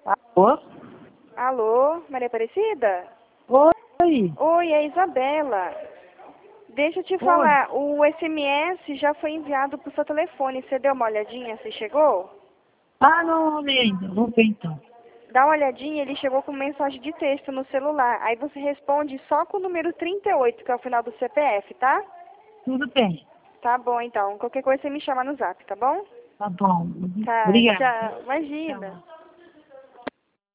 Alô? Alô, Maria Aparecida? Oi. Oi, é a Isabela. Deixa eu te Oi. falar, o SMS já foi enviado pro seu telefone. Você deu uma olhadinha se chegou? Ah, não olhei ainda. Vou ver então. Dá uma olhadinha, ele chegou com mensagem de texto no celular. Aí você responde só com o número 38, que é o final do CPF, tá? Tudo bem. Tá bom, então. Qualquer coisa você me chama no zap, tá bom? Tá bom. Tá, Obrigada. tchau. Imagina. Tchau.